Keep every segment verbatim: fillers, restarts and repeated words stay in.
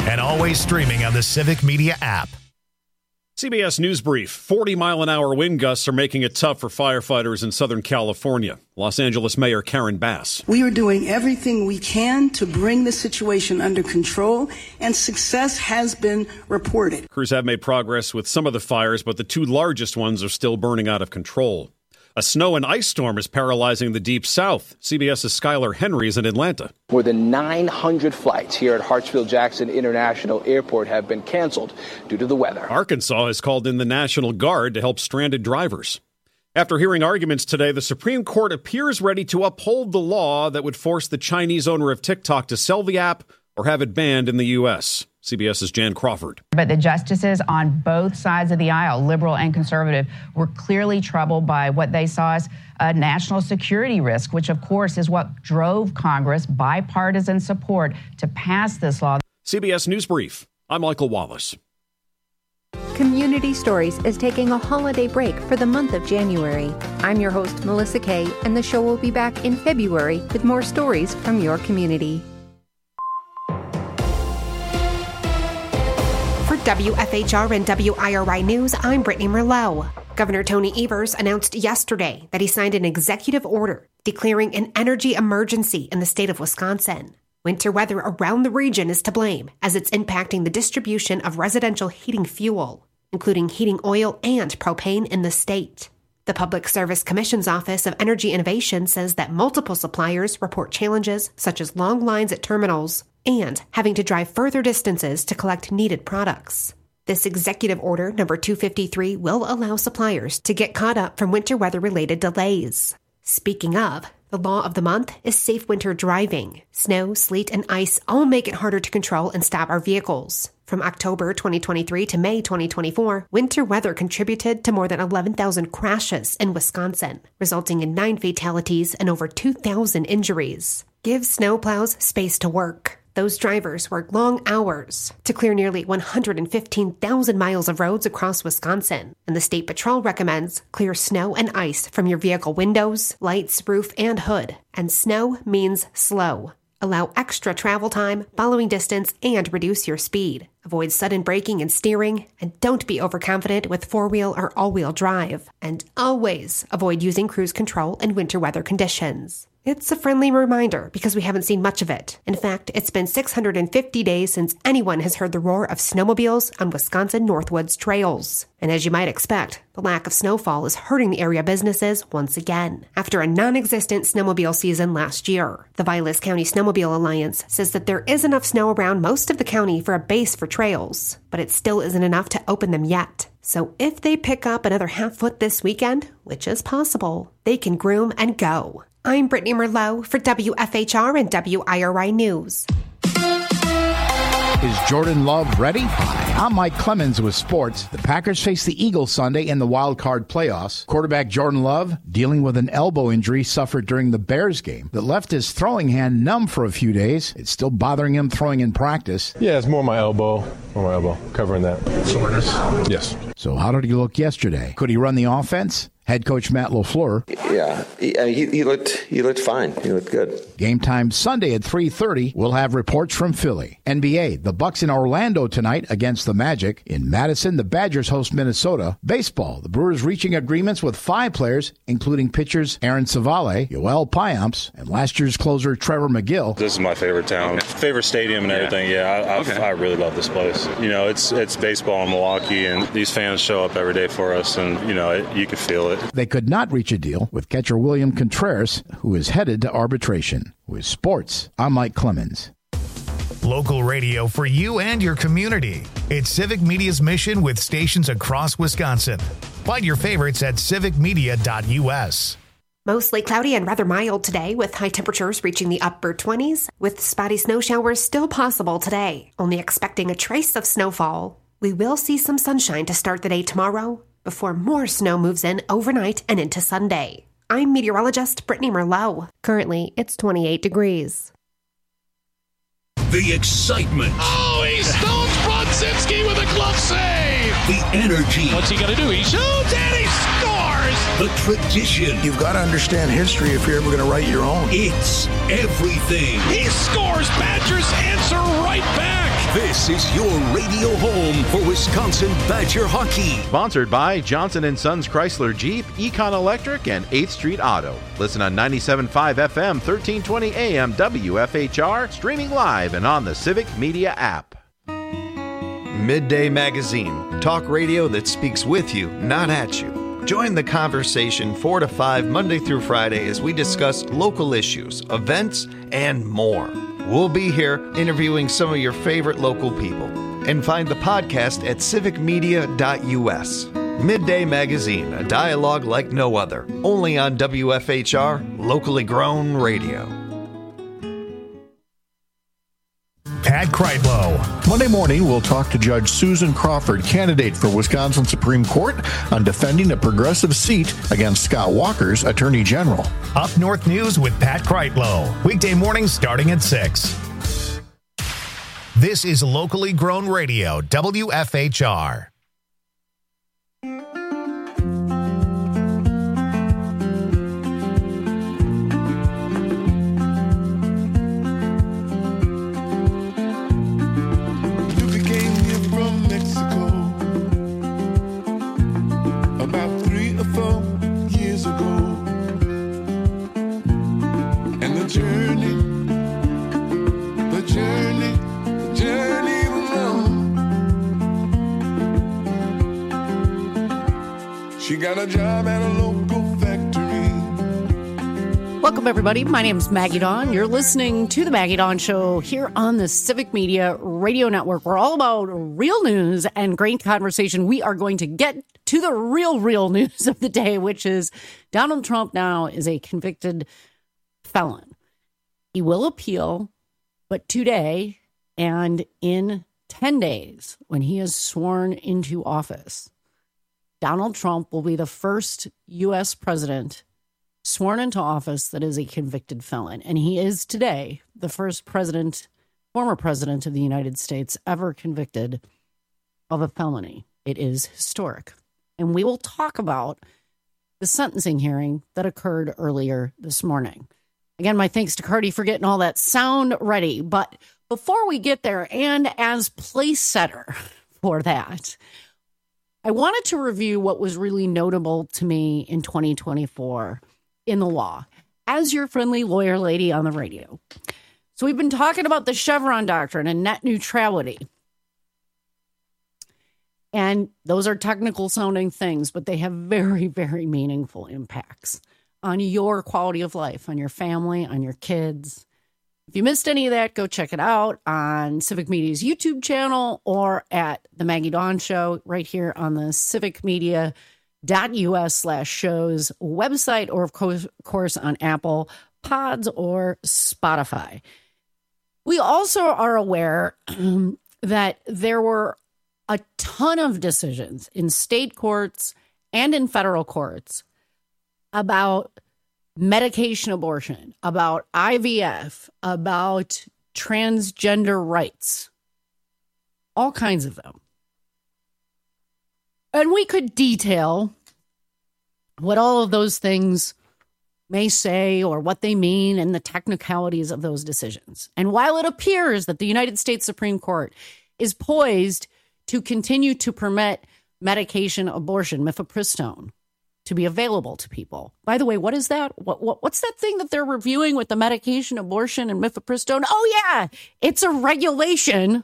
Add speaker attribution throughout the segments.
Speaker 1: and always streaming on the Civic Media app.
Speaker 2: C B S News Brief. forty-mile-an-hour wind gusts are making it tough for firefighters in Southern California. Los Angeles Mayor Karen Bass.
Speaker 3: We are doing everything we can to bring the situation under control, and success has been reported.
Speaker 2: Crews have made progress with some of the fires, but the two largest ones are still burning out of control. A snow and ice storm is paralyzing the Deep South. CBS's Skylar Henry is in Atlanta.
Speaker 4: More than nine hundred flights here at Hartsfield-Jackson International Airport have been canceled due to the weather.
Speaker 2: Arkansas has called in the National Guard to help stranded drivers. After hearing arguments today, the Supreme Court appears ready to uphold the law that would force the Chinese owner of TikTok to sell the app or have it banned in the U S. CBS's Jan Crawford.
Speaker 5: But the justices on both sides of the aisle, liberal and conservative, were clearly troubled by what they saw as a national security risk, which, of course, is what drove Congress bipartisan support to pass this law.
Speaker 2: C B S News Brief. I'm Michael Wallace.
Speaker 6: Community Stories is taking a holiday break for the month of January. I'm your host, Melissa Kay, and the show will be back in February with more stories from your community.
Speaker 7: W F H R and W I R I News, I'm Brittany Merlot. Governor Tony Evers announced yesterday that he signed an executive order declaring an energy emergency in the state of Wisconsin. Winter weather around the region is to blame, as it's impacting the distribution of residential heating fuel, including heating oil and propane in the state. The Public Service Commission's Office of Energy Innovation says that multiple suppliers report challenges such as long lines at terminals and having to drive further distances to collect needed products. This executive order, number two fifty-three, will allow suppliers to get caught up from winter weather-related delays. Speaking of, the law of the month is safe winter driving. Snow, sleet, and ice all make it harder to control and stop our vehicles. From October twenty twenty-three to May twenty twenty-four, winter weather contributed to more than eleven thousand crashes in Wisconsin, resulting in nine fatalities and over two thousand injuries. Give snowplows space to work. Those drivers work long hours to clear nearly one hundred fifteen thousand miles of roads across Wisconsin, and the State Patrol recommends clear snow and ice from your vehicle windows, lights, roof, and hood. And snow means slow. Allow extra travel time, following distance, and reduce your speed. Avoid sudden braking and steering, and don't be overconfident with four-wheel or all-wheel drive. And always avoid using cruise control in winter weather conditions. It's a friendly reminder because we haven't seen much of it. In fact, it's been six hundred fifty days since anyone has heard the roar of snowmobiles on Wisconsin Northwoods trails. And as you might expect, the lack of snowfall is hurting the area businesses once again. After a non-existent snowmobile season last year, the Vilas County Snowmobile Alliance says that there is enough snow around most of the county for a base for trails, but it still isn't enough to open them yet. So if they pick up another half foot this weekend, which is possible, they can groom and go. I'm Brittany Merlot for W F H R and W I R I News.
Speaker 8: Is Jordan Love ready? Hi, I'm Mike Clemens with sports. The Packers face the Eagles Sunday in the wild card playoffs. Quarterback Jordan Love dealing with an elbow injury suffered during the Bears game that left his throwing hand numb for a few days. It's still bothering him throwing in practice.
Speaker 9: Yeah, it's more my elbow. More my elbow. Covering that. Soreness? Yes.
Speaker 8: So how did he look yesterday? Could he run the offense? Head coach Matt LaFleur.
Speaker 10: Yeah, he, I mean, he, he looked he looked fine. He looked good.
Speaker 8: Game time Sunday at three thirty. We'll have reports from Philly. N B A, the Bucks in Orlando tonight against the Magic. In Madison, the Badgers host Minnesota. Baseball, the Brewers reaching agreements with five players, including pitchers Aaron Savale, Yoel Payamps, and last year's closer Trevor McGill.
Speaker 11: This is my favorite town, favorite stadium and everything. Yeah, yeah I, okay. I really love this place. You know, it's it's baseball in Milwaukee, and these fans show up every day for us, and, you know, it, you can feel it.
Speaker 8: They could not reach a deal with catcher William Contreras, who is headed to arbitration. With sports, I'm Mike Clemens.
Speaker 1: Local radio for you and your community. It's Civic Media's mission with stations across Wisconsin. Find your favorites at civic media dot u s.
Speaker 7: Mostly cloudy and rather mild today, with high temperatures reaching the upper twenties, with spotty snow showers still possible today. Only expecting a trace of snowfall. We will see some sunshine to start the day tomorrow, before more snow moves in overnight and into Sunday. I'm meteorologist Brittany Merlot. Currently, it's twenty-eight degrees.
Speaker 12: The excitement.
Speaker 13: Oh, he stones Brodzinski with a glove save.
Speaker 12: The energy.
Speaker 13: What's he going to do? He shoots and he scores.
Speaker 12: The tradition.
Speaker 14: You've got to understand history if you're ever going to write your own.
Speaker 12: It's everything.
Speaker 13: He scores. Badgers answer right back.
Speaker 12: This is your radio home for Wisconsin Badger hockey.
Speaker 15: Sponsored by Johnson and Sons Chrysler Jeep, Econ Electric, and eighth Street Auto. Listen on ninety-seven point five F M, thirteen twenty A M W F H R, streaming live and on the Civic Media app.
Speaker 16: Midday Magazine, talk radio that speaks with you, not at you. Join the conversation four to five Monday through Friday as we discuss local issues, events, and more. We'll be here interviewing some of your favorite local people. And find the podcast at civic media dot U S. Midday Magazine, a dialogue like no other. Only on W F H R, locally grown radio.
Speaker 1: Pat Kreitlow.
Speaker 8: Monday morning, we'll talk to Judge Susan Crawford, candidate for Wisconsin Supreme Court, on defending a progressive seat against Scott Walker's Attorney General.
Speaker 1: Up North News with Pat Kreitlow. Weekday mornings starting at six. This is locally grown radio, W F H R.
Speaker 17: She got a job at a local factory.
Speaker 18: Welcome, everybody. My name is Maggie Dawn. You're listening to The Maggie Dawn Show here on the Civic Media Radio Network. We're all about real news and great conversation. We are going to get to the real, real news of the day, which is Donald Trump now is a convicted felon. He will appeal, but today and in ten days, when he is sworn into office, Donald Trump will be the first U S president sworn into office that is a convicted felon. And he is today the first president, former president of the United States ever convicted of a felony. It is historic. And we will talk about the sentencing hearing that occurred earlier this morning. Again, my thanks to Cardi for getting all that sound ready. But before we get there, and as place setter for that, I wanted to review what was really notable to me in twenty twenty-four in the law as your friendly lawyer lady on the radio. So we've been talking about the Chevron doctrine and net neutrality. And those are technical sounding things, but they have very, very meaningful impacts on your quality of life, on your family, on your kids. If you missed any of that, go check it out on Civic Media's YouTube channel or at the Maggie Dawn Show right here on the Civic Media dot U S slash shows website, or of course, course on Apple Pods or Spotify. We also are aware um, that there were a ton of decisions in state courts and in federal courts about medication abortion, about I V F, about transgender rights, all kinds of them. And we could detail what all of those things may say or what they mean and the technicalities of those decisions. And while it appears that the United States Supreme Court is poised to continue to permit medication abortion, mifepristone, to be available to people. By the way, what is that? What, what what's that thing that they're reviewing with the medication abortion and mifepristone? Oh yeah, it's a regulation.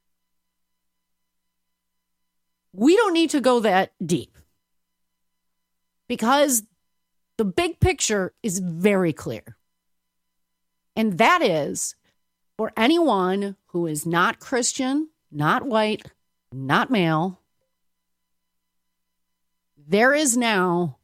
Speaker 18: We don't need to go that deep because the big picture is very clear. And that is for anyone who is not Christian, not white, not male, there is now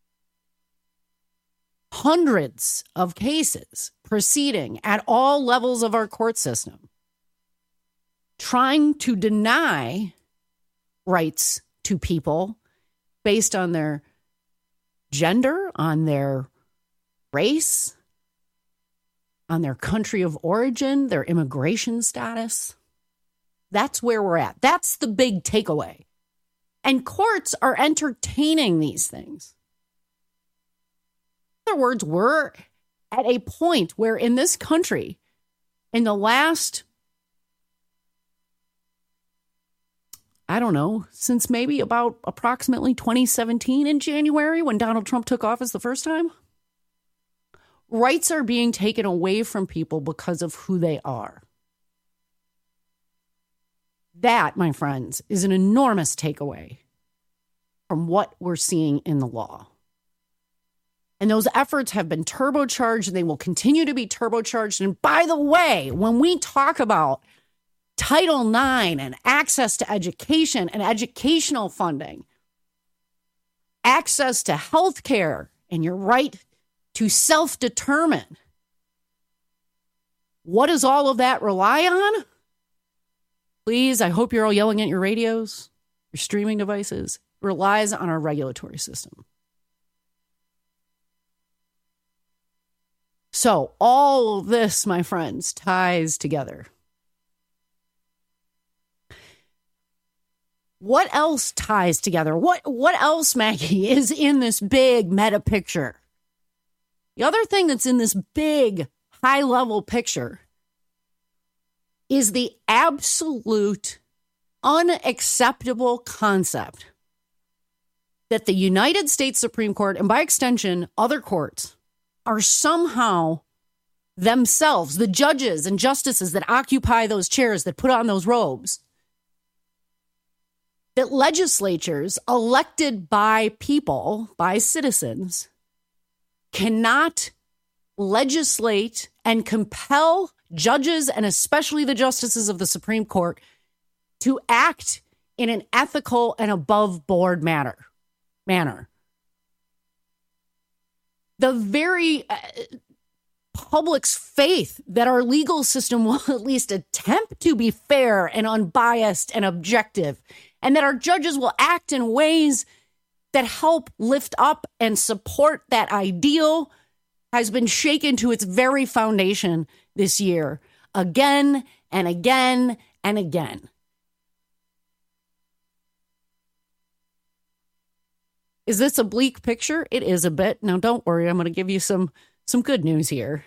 Speaker 18: hundreds of cases proceeding at all levels of our court system trying to deny rights to people based on their gender, on their race, on their country of origin, their immigration status. That's where we're at. That's the big takeaway. And courts are entertaining these things. In other words, we're at a point where in this country, in the last I don't know, since maybe about approximately twenty seventeen in January when Donald Trump took office the first time. Rights are being taken away from people because of who they are. That, my friends, is an enormous takeaway from what we're seeing in the law. And those efforts have been turbocharged, and they will continue to be turbocharged. And by the way, when we talk about Title nine and access to education and educational funding, access to health care, and your right to self-determine, what does all of that rely on? Please, I hope you're all yelling at your radios, your streaming devices. It relies on our regulatory system. So all of this, my friends, ties together. What else ties together? What, what else, Maggie, is in this big meta picture? The other thing that's in this big high-level picture is the absolute unacceptable concept that the United States Supreme Court, and by extension, other courts, are somehow themselves, the judges and justices that occupy those chairs, that put on those robes, that legislatures elected by people, by citizens, cannot legislate and compel judges, and especially the justices of the Supreme Court, to act in an ethical and above board manner. manner. The very uh, public's faith that our legal system will at least attempt to be fair and unbiased and objective, and that our judges will act in ways that help lift up and support that ideal, has been shaken to its very foundation this year, again and again and again. Is this a bleak picture? It is a bit. Now, don't worry. I'm going to give you some, some good news here.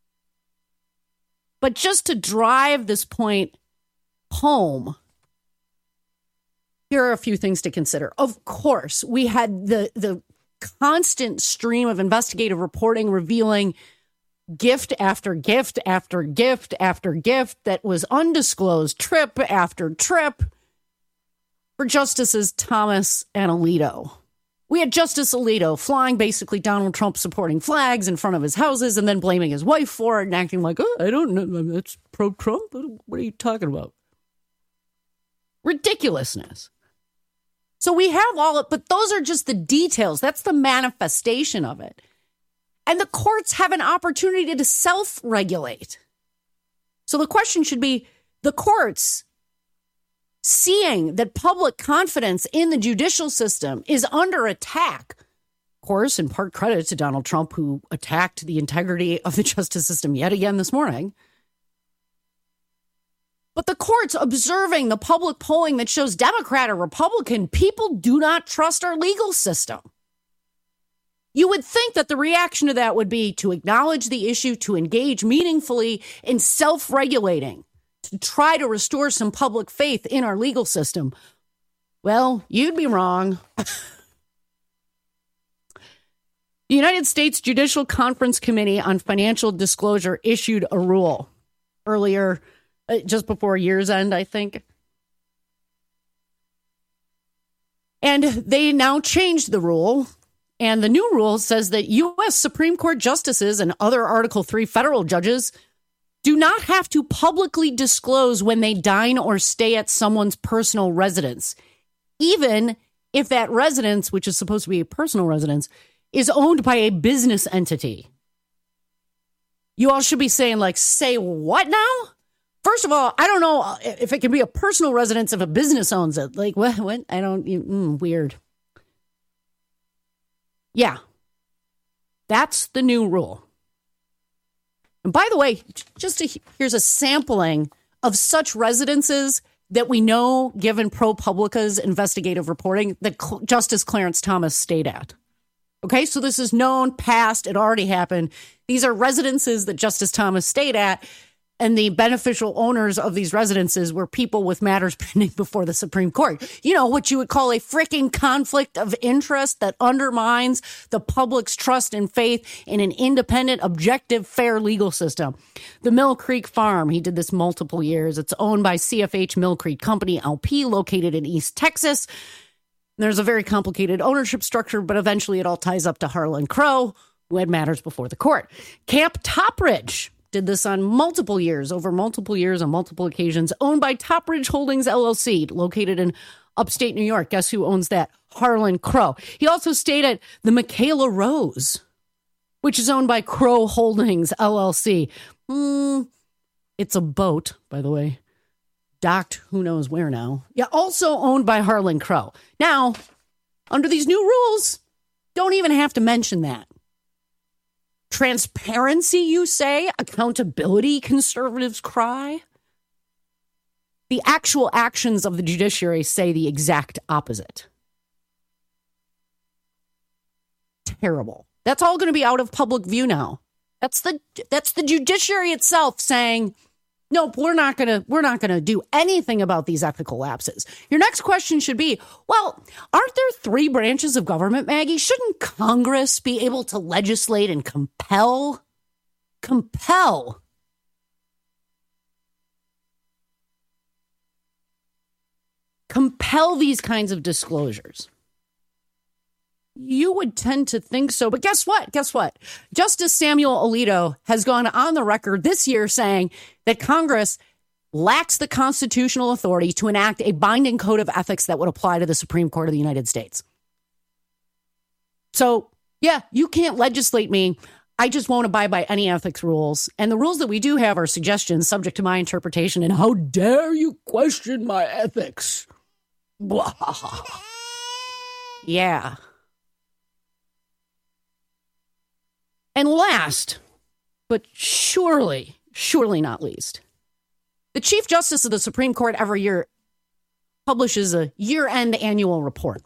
Speaker 18: But just to drive this point home, here are a few things to consider. Of course, we had the, the constant stream of investigative reporting revealing gift after gift after gift after gift that was undisclosed, trip after trip, for Justices Thomas and Alito. We had Justice Alito flying basically Donald Trump supporting flags in front of his houses and then blaming his wife for it and acting like, oh, I don't know, that's pro-Trump. What are you talking about? Ridiculousness. So we have all it, but those are just the details. That's the manifestation of it. And the courts have an opportunity to self-regulate. So the question should be, the courts, seeing that public confidence in the judicial system is under attack, of course, in part credit to Donald Trump, who attacked the integrity of the justice system yet again this morning. But the courts observing the public polling that shows Democrat or Republican, people do not trust our legal system. You would think that the reaction to that would be to acknowledge the issue, to engage meaningfully in self-regulating, to try to restore some public faith in our legal system. Well, you'd be wrong. The United States Judicial Conference Committee on Financial Disclosure issued a rule earlier, uh, just before year's end, I think. And they now changed the rule. And the new rule says that U S Supreme Court justices and other Article three federal judges do not have to publicly disclose when they dine or stay at someone's personal residence, even if that residence, which is supposed to be a personal residence, is owned by a business entity. You all should be saying, like, say what now? First of all, I don't know if it can be a personal residence if a business owns it. Like, what? what? I don't, mm, weird. Yeah, that's the new rule. And by the way, just to, here's a sampling of such residences that we know, given ProPublica's investigative reporting, that Cl- Justice Clarence Thomas stayed at. Okay, so this is known, past, it already happened. These are residences that Justice Thomas stayed at. and the beneficial owners of these residences were people with matters pending before the Supreme Court. You know, what you would call a freaking conflict of interest that undermines the public's trust and faith in an independent, objective, fair legal system. The Mill Creek Farm, he did this multiple years. It's owned by C F H Mill Creek Company, L P, located in East Texas. There's a very complicated ownership structure, but eventually it all ties up to Harlan Crow, who had matters before the court. Camp Topridge did this on multiple years, over multiple years on multiple occasions, owned by Topridge Holdings, L L C, located in upstate New York. Guess who owns that? Harlan Crow. He also stayed at the Michaela Rose, which is owned by Crow Holdings, L L C. Mm, it's a boat, by the way. Docked who knows where now. Yeah, also owned by Harlan Crow. Now, under these new rules, don't even have to mention that. Transparency, you say? Accountability, conservatives cry? The actual actions of the judiciary say the exact opposite. Terrible. That's all going to be out of public view now. That's the that's the judiciary itself saying, nope, we're not going to we're not going to do anything about these ethical lapses. Your next question should be, well, aren't there three branches of government, Maggie? Shouldn't Congress be able to legislate and compel compel compel these kinds of disclosures? You would tend to think so. But guess what? Guess what? Justice Samuel Alito has gone on the record this year saying that Congress lacks the constitutional authority to enact a binding code of ethics that would apply to the Supreme Court of the United States. So, yeah, you can't legislate me. I just won't abide by any ethics rules. And the rules that we do have are suggestions subject to my interpretation. And how dare you question my ethics? Blah. Yeah. And last, but surely, surely not least, the Chief Justice of the Supreme Court every year publishes a year-end annual report.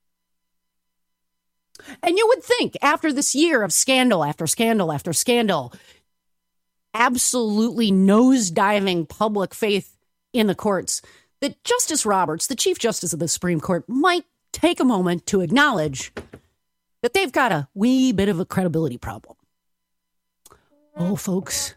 Speaker 18: And you would think after this year of scandal after scandal after scandal, absolutely nosediving public faith in the courts, that Justice Roberts, the Chief Justice of the Supreme Court, might take a moment to acknowledge that they've got a wee bit of a credibility problem. Oh, folks,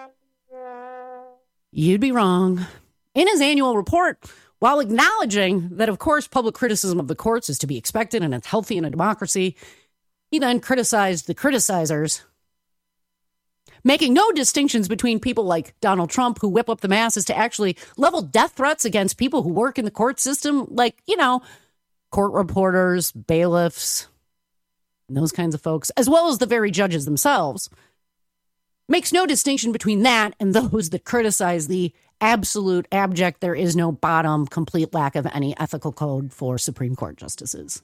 Speaker 18: you'd be wrong. In his annual report, while acknowledging that, of course, public criticism of the courts is to be expected and it's healthy in a democracy, he then criticized the criticizers, making no distinctions between people like Donald Trump, who whip up the masses to actually level death threats against people who work in the court system, like, you know, court reporters, bailiffs, and those kinds of folks, as well as the very judges themselves. Makes no distinction between that and those that criticize the absolute, abject, there is no bottom, complete lack of any ethical code for Supreme Court justices.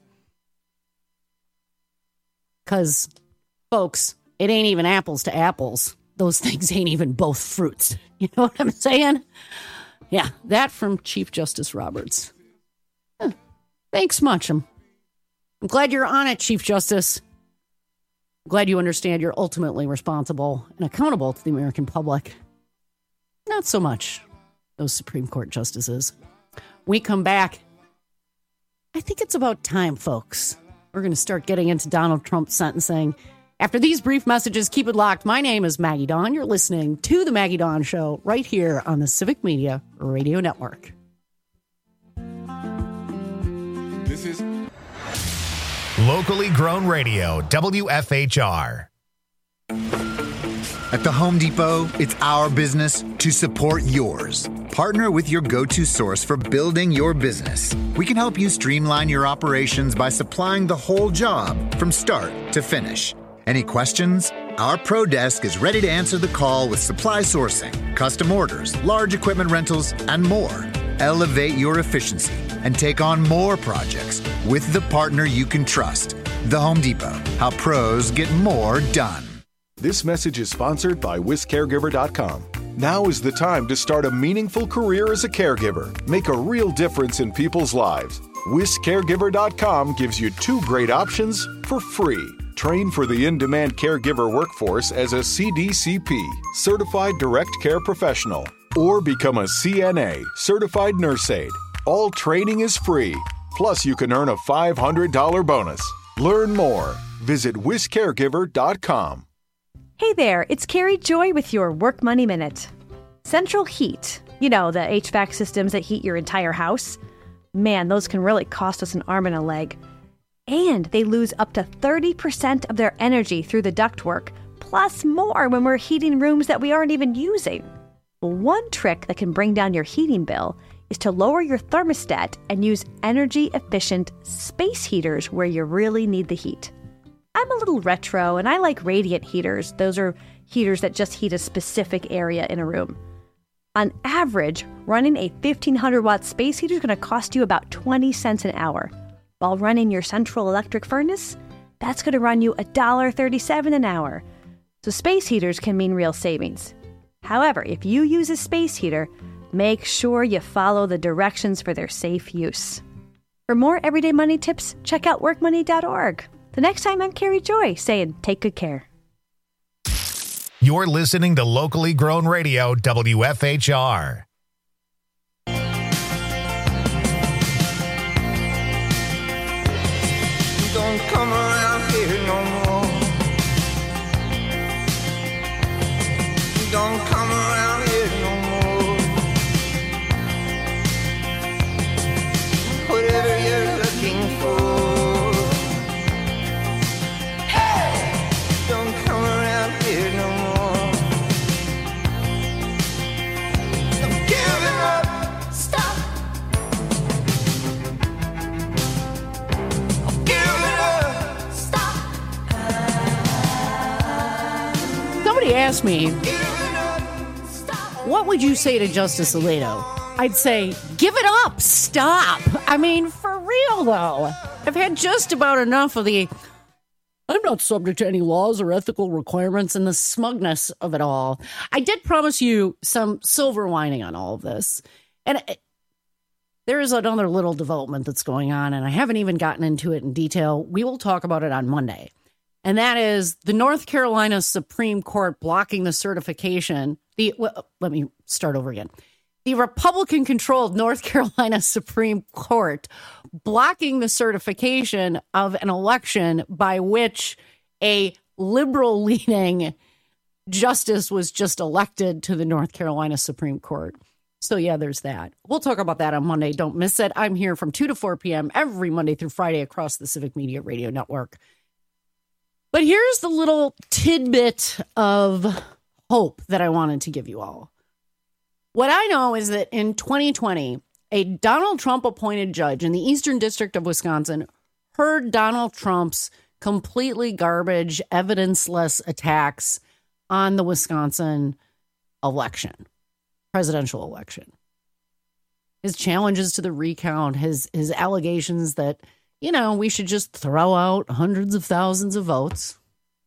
Speaker 18: Because, folks, it ain't even apples to apples. Those things ain't even both fruits. You know what I'm saying? Yeah, that from Chief Justice Roberts. Huh. Thanks much. I'm, I'm glad you're on it, Chief Justice. Glad you understand you're ultimately responsible and accountable to the American public. Not so much those Supreme Court justices. We come back. I think it's about time, folks. We're going to start getting into Donald Trump's sentencing. After these brief messages, keep it locked. My name is Maggie Dawn. You're listening to The Maggie Dawn Show right here on the Civic Media Radio Network.
Speaker 1: This is locally grown radio, W F H R.
Speaker 19: At the Home Depot, it's our business to support yours. Partner with your go-to source for building your business. We can help you streamline your operations by supplying the whole job from start to finish. Any questions? Our Pro Desk is ready to answer the call with supply sourcing, custom orders, large equipment rentals, and more. Elevate your efficiency and take on more projects with the partner you can trust. The Home Depot, how pros get more done.
Speaker 20: This message is sponsored by Wis Caregiver dot com. Now is the time to start a meaningful career as a caregiver. Make a real difference in people's lives. Wis Caregiver dot com gives you two great options for free. Train for the in-demand caregiver workforce as a C D C P, Certified Direct Care Professional, or become a C N A, Certified Nurse Aide. All training is free. Plus, you can earn a five hundred dollars bonus. Learn more. Visit wish caregiver dot com.
Speaker 21: Hey there, it's Carrie Joy with your Work Money Minute. Central heat, you know, the H V A C systems that heat your entire house. Man, those can really cost us an arm and a leg. And they lose up to thirty percent of their energy through the ductwork, plus more when we're heating rooms that we aren't even using. Well, one trick that can bring down your heating bill is to lower your thermostat and use energy-efficient space heaters where you really need the heat. I'm a little retro, and I like radiant heaters. Those are heaters that just heat a specific area in a room. On average, running a fifteen hundred watt space heater is going to cost you about twenty cents an hour. While running your central electric furnace, that's going to run you one dollar thirty-seven an hour. So space heaters can mean real savings. However, if you use a space heater, make sure you follow the directions for their safe use. For more everyday money tips, check out work money dot org. The next time, I'm Carrie Joy saying take good care.
Speaker 1: You're listening to locally grown radio, W F H R.
Speaker 22: Don't come around here no more. Don't come around here no more. Whatever you're looking for. Hey! Don't come around here no more. I'm giving up. Stop.
Speaker 18: Somebody asked me, what would you say to Justice Alito? I'd say, give it up, stop. I mean, for real, though. I've had just about enough of the, I'm not subject to any laws or ethical requirements, and the smugness of it all. I did promise you some silver lining on all of this. And it, there is another little development that's going on, and I haven't even gotten into it in detail. We will talk about it on Monday. And that is the North Carolina Supreme Court blocking the certification. The well, let me start over again. The Republican-controlled North Carolina Supreme Court blocking the certification of an election by which a liberal-leaning justice was just elected to the North Carolina Supreme Court. So, yeah, there's that. We'll talk about that on Monday. Don't miss it. I'm here from two to four p.m. every Monday through Friday across the Civic Media Radio Network. But here's the little tidbit of hope that I wanted to give you all. What I know is that in twenty twenty, a Donald Trump-appointed judge in the Eastern District of Wisconsin heard Donald Trump's completely garbage, evidence-less attacks on the Wisconsin election, presidential election. His challenges to the recount, his his allegations that, you know, we should just throw out hundreds of thousands of votes.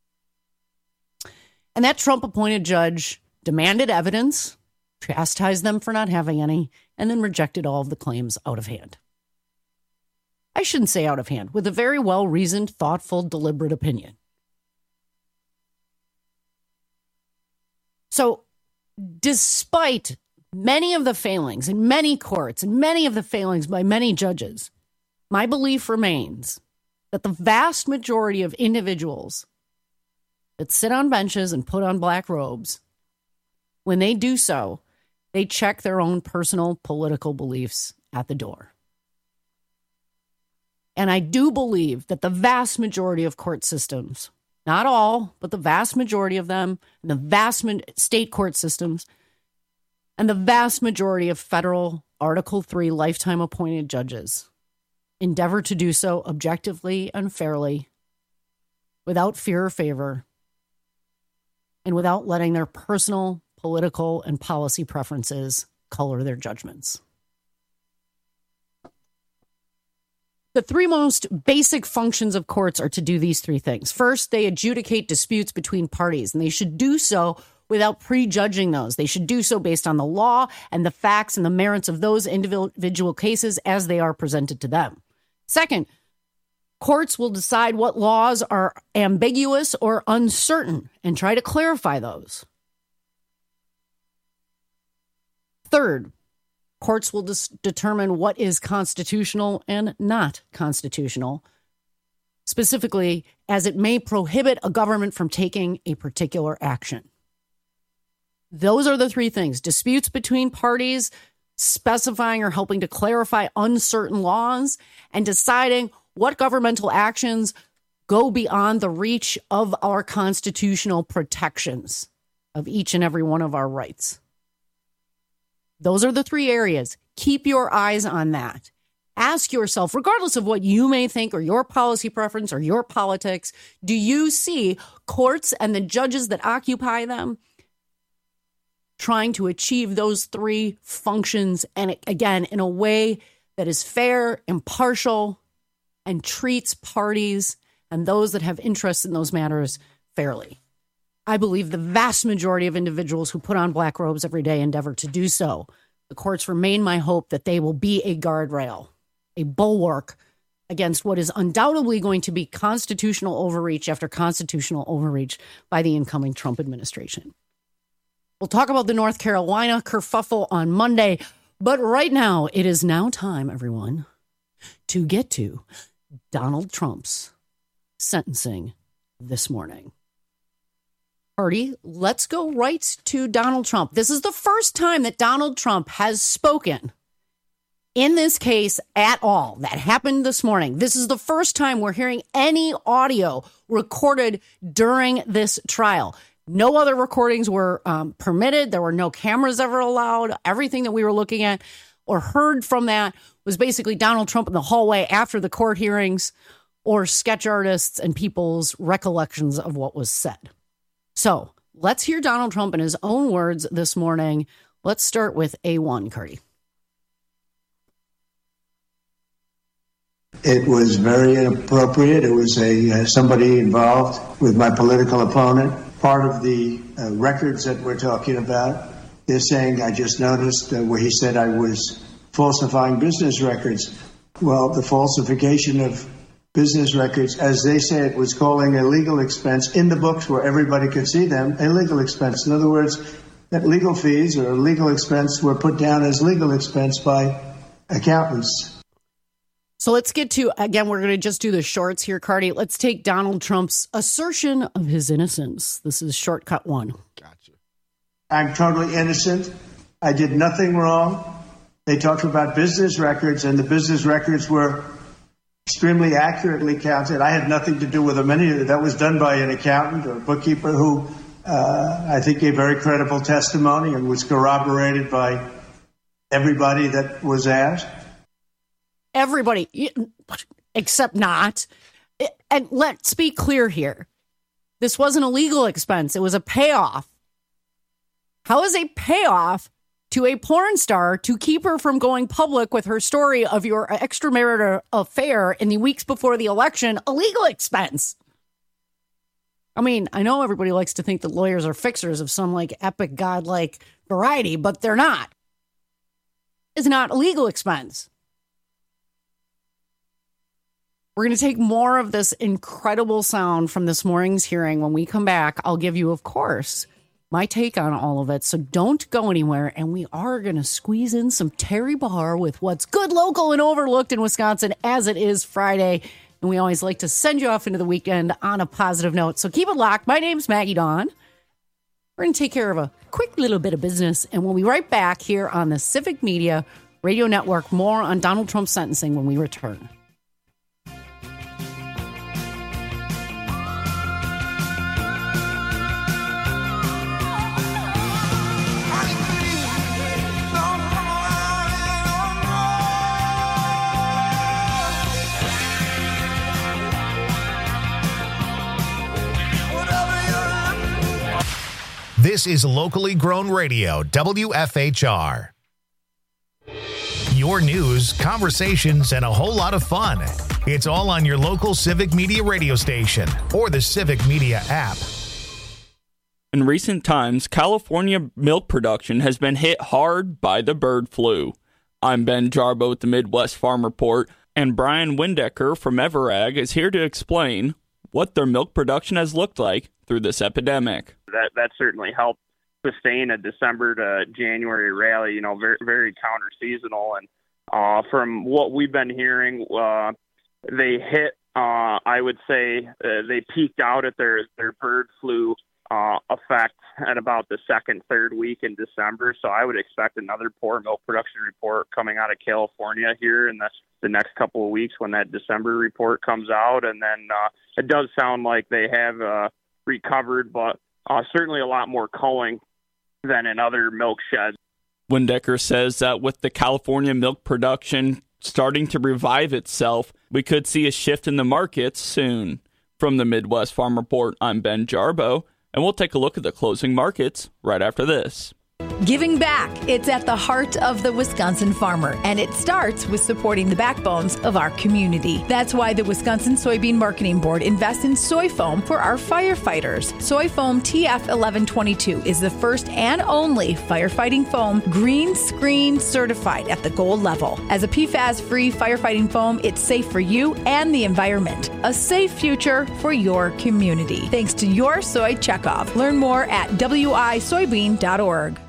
Speaker 18: And that Trump-appointed judge demanded evidence, chastised them for not having any, and then rejected all of the claims out of hand. I shouldn't say out of hand, with a very well-reasoned, thoughtful, deliberate opinion. So, despite many of the failings in many courts and many of the failings by many judges, my belief remains that the vast majority of individuals that sit on benches and put on black robes, when they do so, they check their own personal political beliefs at the door. And I do believe that the vast majority of court systems, not all, but the vast majority of them, the vast ma- state court systems, and the vast majority of federal Article three lifetime appointed judges endeavor to do so objectively and fairly, without fear or favor, and without letting their personal, political, and policy preferences color their judgments. The three most basic functions of courts are to do these three things. First, they adjudicate disputes between parties, and they should do so without prejudging those. They should do so based on the law and the facts and the merits of those individual cases as they are presented to them. Second, Courts will decide what laws are ambiguous or uncertain and try to clarify those. Third, courts will dis- determine what is constitutional and not constitutional, specifically as it may prohibit a government from taking a particular action. Those are the three things: disputes between parties, specifying or helping to clarify uncertain laws, and deciding what governmental actions go beyond the reach of our constitutional protections of each and every one of our rights. Those are the three areas. Keep your eyes on that. Ask yourself, regardless of what you may think or your policy preference or your politics, do you see courts and the judges that occupy them trying to achieve those three functions, and again, in a way that is fair, impartial, and treats parties and those that have interests in those matters fairly? I believe the vast majority of individuals who put on black robes every day endeavor to do so. The courts remain my hope that they will be a guardrail, a bulwark against what is undoubtedly going to be constitutional overreach after constitutional overreach by the incoming Trump administration. We'll talk about the North Carolina kerfuffle on Monday, but right now it is now time, everyone, to get to Donald Trump's sentencing this morning. Party, let's go right to Donald Trump. This is the first time that Donald Trump has spoken in this case at all. That happened this morning. This is the first time we're hearing any audio recorded during this trial. No other recordings were um, permitted. There were no cameras ever allowed. Everything that we were looking at or heard from that was basically Donald Trump in the hallway after the court hearings or sketch artists and people's recollections of what was said. So let's hear Donald Trump in his own words this morning. Let's start with A one, Cardi.
Speaker 3: It was very inappropriate. It was a uh, somebody involved with my political opponent. Part of the uh, records that we're talking about, they're saying, I just noticed uh, where he said I was falsifying business records. Well, the falsification of business records, as they say, it was calling a legal expense in the books where everybody could see them, a legal expense. In other words, that legal fees or legal expense were put down as legal expense by accountants.
Speaker 18: So let's get to, again, we're going to just do the shorts here, Cardi. Let's take Donald Trump's assertion of his innocence. This is shortcut one.
Speaker 3: Gotcha. I'm totally innocent. I did nothing wrong. They talked about business records, and the business records were extremely accurately counted. I had nothing to do with them. Any of that was done by an accountant or a bookkeeper who uh, I think gave very credible testimony and was corroborated by everybody that was asked.
Speaker 18: Everybody, except not. And let's be clear here. This wasn't a legal expense. It was a payoff. How is a payoff to a porn star to keep her from going public with her story of your extramarital affair in the weeks before the election a legal expense? I mean, I know everybody likes to think that lawyers are fixers of some like epic godlike variety, but they're not. It's not a legal expense. We're going to take more of this incredible sound from this morning's hearing. When we come back, I'll give you, of course, my take on all of it. So don't go anywhere. And we are going to squeeze in some Terry Barr with what's good, local, and overlooked in Wisconsin, as it is Friday. And we always like to send you off into the weekend on a positive note. So keep it locked. My name's Maggie Dawn. We're going to take care of a quick little bit of business. And we'll be right back here on the Civic Media Radio Network. More on Donald Trump's sentencing when we return.
Speaker 1: This is locally grown radio, W F H R. Your news, conversations, and a whole lot of fun. It's all on your local Civic Media radio station or the Civic Media app.
Speaker 4: In recent times, California milk production has been hit hard by the bird flu. I'm Ben Jarbo with the Midwest Farm Report. And Brian Windecker from Everag is here to explain what their milk production has looked like through this epidemic.
Speaker 2: That that certainly helped sustain a December to January rally, you know, very, very counter-seasonal. And uh, from what we've been hearing, uh, they hit, uh, I would say, uh, they peaked out at their, their bird flu uh, effect at about the second, third week in December. So I would expect another poor milk production report coming out of California here in the, the next couple of weeks when that December report comes out. And then uh, it does sound like they have uh, recovered, but uh, certainly a lot more culling than in other milk sheds.
Speaker 4: Windecker says that with the California milk production starting to revive itself, we could see a shift in the markets soon. From the Midwest Farm Report, I'm Ben Jarbo, and we'll take a look at the closing markets right after this.
Speaker 5: Giving back. It's at the heart of the Wisconsin farmer, and it starts with supporting the backbones of our community. That's why the Wisconsin Soybean Marketing Board invests in soy foam for our firefighters. Soy foam T F eleven twenty-two is the first and only firefighting foam green screen certified at the gold level. As a P FAS-free firefighting foam, it's safe for you and the environment. A safe future for your community. Thanks to your soy checkoff. Learn more at w i soybean dot org.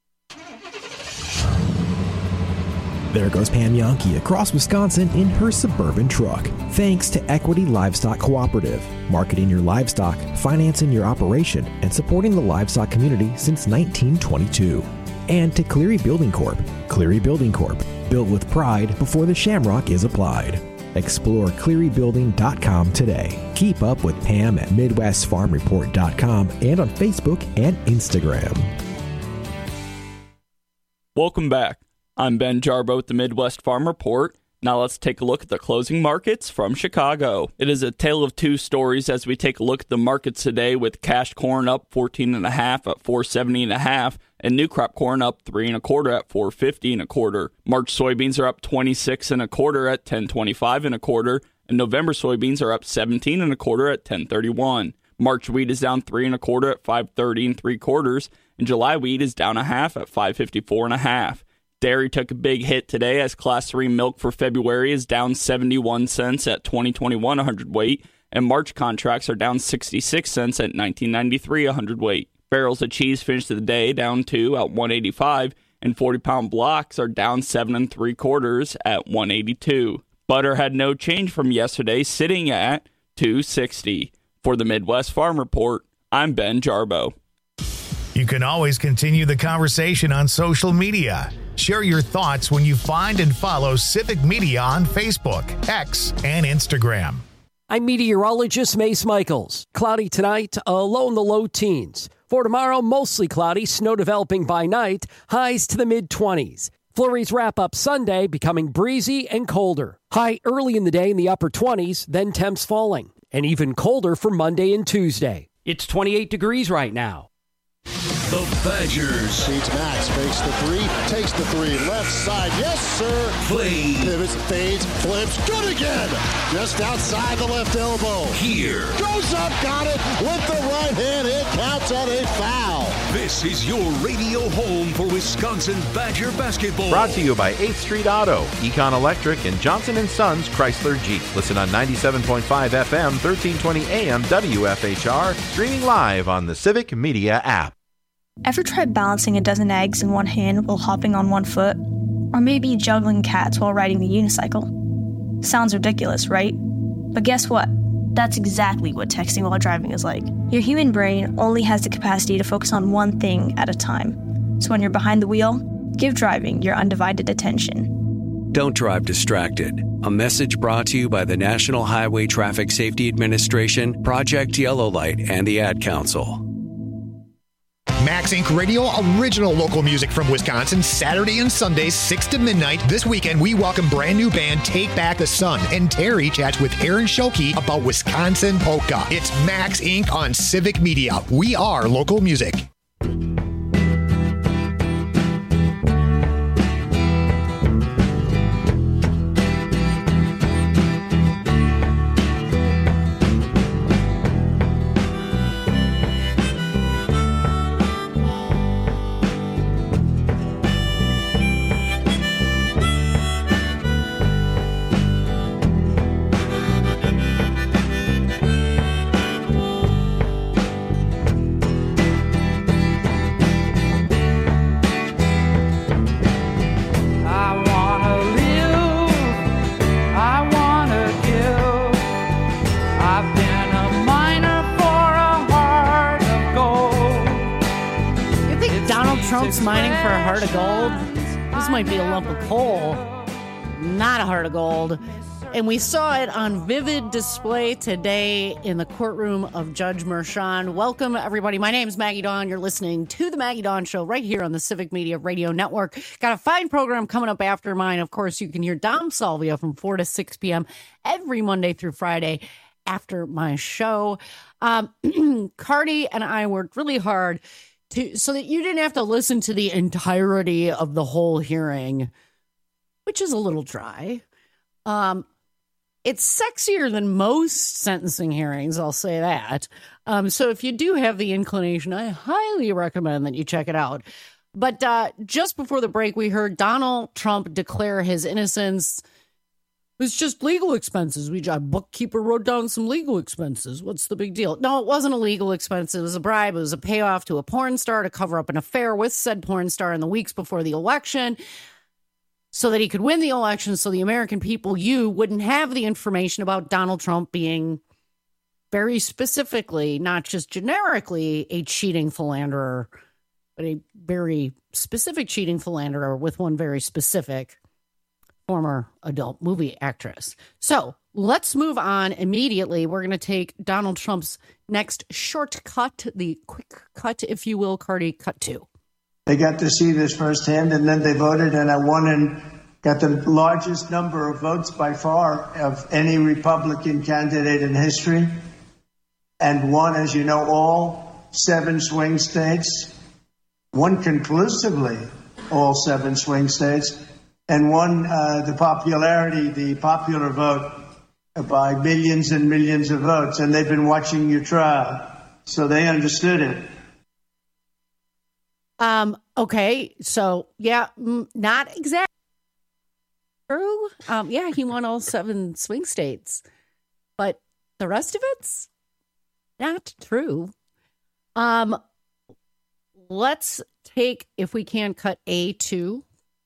Speaker 23: There goes Pam Yankee across Wisconsin in her Suburban truck. Thanks to Equity Livestock Cooperative, marketing your livestock, financing your operation, and supporting the livestock community since nineteen twenty-two. And to Cleary Building Corp. Cleary Building Corp. Built with pride before the shamrock is applied. Explore cleary building dot com today. Keep up with Pam at midwest farm report dot com and on Facebook and Instagram.
Speaker 4: Welcome back. I'm Ben Jarbo with the Midwest Farm Report. Now let's take a look at the closing markets from Chicago. It is a tale of two stories as we take a look at the markets today, with cash corn up fourteen and a half at four seventy and a half, and new crop corn up three and a quarter at four fifty and a quarter. March soybeans are up twenty-six and a quarter at ten twenty-five and a quarter, and November soybeans are up seventeen and a quarter at ten thirty-one. March wheat is down three and a quarter at five thirty and three quarters, and July wheat is down a half at five fifty-four and a half. Dairy took a big hit today as Class three milk for February is down seventy-one cents at twenty twenty-one a hundredweight, and March contracts are down sixty-six cents at nineteen ninety-three a hundredweight. Barrels of cheese finished the day down two at one eighty-five, and forty-pound blocks are down seven and three quarters at one eighty-two. Butter had no change from yesterday, sitting at two sixty. For the Midwest Farm Report, I'm Ben Jarbo.
Speaker 1: You can always continue the conversation on social media. Share your thoughts when you find and follow Civic Media on Facebook, X, and Instagram.
Speaker 24: I'm meteorologist Mace Michaels. Cloudy tonight, a low in the low teens. For tomorrow, mostly cloudy, snow developing by night, highs to the mid-twenties. Flurries wrap up Sunday, becoming breezy and colder. High early in the day in the upper twenties, then temps falling. And even colder for Monday and Tuesday. It's twenty-eight degrees right now.
Speaker 12: The Badgers.
Speaker 25: Beats Max, fakes the three, takes the three, left side, yes sir.
Speaker 12: Play.
Speaker 25: Pivots, fades, flips, good again. Just outside the left elbow.
Speaker 12: Here.
Speaker 25: Goes up, got it, with the right hand, it counts on a foul.
Speaker 12: This is your radio home for Wisconsin Badger basketball.
Speaker 15: Brought to you by eighth Street Auto, Econ Electric, and Johnson and Sons Chrysler Jeep. Listen on ninety-seven point five F M, thirteen twenty A M W F H R, streaming live on the Civic Media app.
Speaker 26: Ever tried balancing a dozen eggs in one hand while hopping on one foot? Or maybe juggling cats while riding the unicycle? Sounds ridiculous, right? But guess what? That's exactly what texting while driving is like. Your human brain only has the capacity to focus on one thing at a time. So when you're behind the wheel, give driving your undivided attention.
Speaker 27: Don't drive distracted. A message brought to you by the National Highway Traffic Safety Administration, Project Yellow Light, and the Ad Council.
Speaker 28: Max Incorporated. Radio, original local music from Wisconsin, Saturday and Sundays, six to midnight. This weekend, we welcome brand new band Take Back the Sun, and Terry chats with Aaron Schilke about Wisconsin polka. It's Max Incorporated on Civic Media. We are local music.
Speaker 18: folks mining for a heart of gold. This might be a lump of coal, not a heart of gold. And we saw it on vivid display today in the courtroom of Judge Merchan. Welcome, everybody. My name is Maggie Dawn. You're listening to The Maggie Dawn Show right here on the Civic Media Radio Network. Got a fine program coming up after mine. Of course, you can hear Dom Salvia from four to six p.m. every Monday through Friday after my show. Um, Cardi and I worked really hard to so that you didn't have to listen to the entirety of the whole hearing, which is a little dry. Um, It's sexier than most sentencing hearings, I'll say that. Um, so if you do have the inclination, I highly recommend that you check it out. But uh, just before the break, we heard Donald Trump declare his innocence. It was just legal expenses. We a bookkeeper wrote down some legal expenses. What's the big deal? No, it wasn't a legal expense. It was a bribe. It was a payoff to a porn star to cover up an affair with said porn star in the weeks before the election, so that he could win the election, so the American people, you, wouldn't have the information about Donald Trump being very specifically, not just generically, a cheating philanderer, but a very specific cheating philanderer with one very specific former adult movie actress. So let's move on immediately. We're going to take Donald Trump's next shortcut, the quick cut, if you will, Cardi, cut two.
Speaker 3: They got to see this firsthand, and then they voted, and I won and got the largest number of votes by far of any Republican candidate in history, and won, as you know, all seven swing states, won conclusively all seven swing states, and won uh, the popularity, the popular vote by millions and millions of votes, and they've been watching your trial, so they understood it.
Speaker 18: Um, okay, so, yeah, m- not exactly true. Um, yeah, he won all seven swing states, but the rest of it's not true. Um, let's take, if we can, cut A two.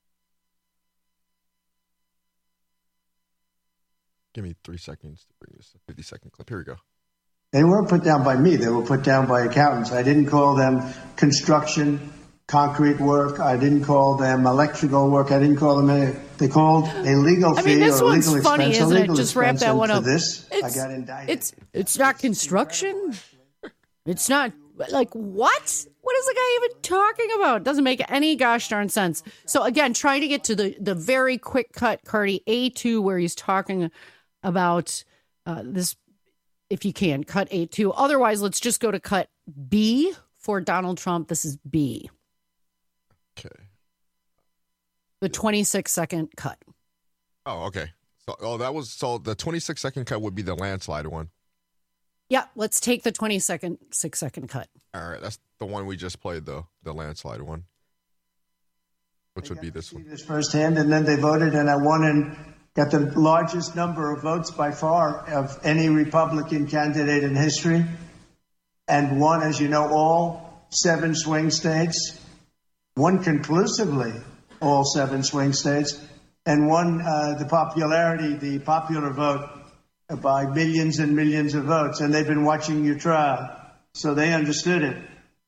Speaker 6: Give me three seconds to bring this fifty-second clip. Here we go.
Speaker 3: They weren't put down by me. They were put down by accountants. I didn't call them construction, concrete work. I didn't call them electrical work. I didn't call them any. They called a legal fee
Speaker 18: I mean, this
Speaker 3: or a
Speaker 18: one's
Speaker 3: legal
Speaker 18: funny,
Speaker 3: expense.
Speaker 18: isn't
Speaker 3: a legal
Speaker 18: it? Just wrap
Speaker 3: expense,
Speaker 18: that
Speaker 3: and
Speaker 18: one
Speaker 3: for
Speaker 18: up.
Speaker 3: This,
Speaker 18: It's,
Speaker 3: I got indicted.
Speaker 18: it's it's not construction. It's not like what? What is the guy even talking about? Doesn't make any gosh darn sense. So again, trying to get to the the very quick cut, Cardi A two, where he's talking about uh, this. If you can, cut A two. Otherwise, let's just go to cut B for Donald Trump. This is B.
Speaker 6: Okay.
Speaker 18: The twenty-six second cut.
Speaker 6: Oh, okay. So, oh, that was so. The twenty-six second cut would be the landslide one.
Speaker 18: Yeah, let's take the twenty second, six second cut.
Speaker 6: All right, that's the one we just played, the the landslide one, which would be this one.
Speaker 3: This firsthand, and then they voted, and I won and got the largest number of votes by far of any Republican candidate in history, and won, as you know, all seven swing states, won conclusively all seven swing states, and won uh, the popularity, the popular vote by millions and millions of votes, and they've been watching your trial, so they understood it.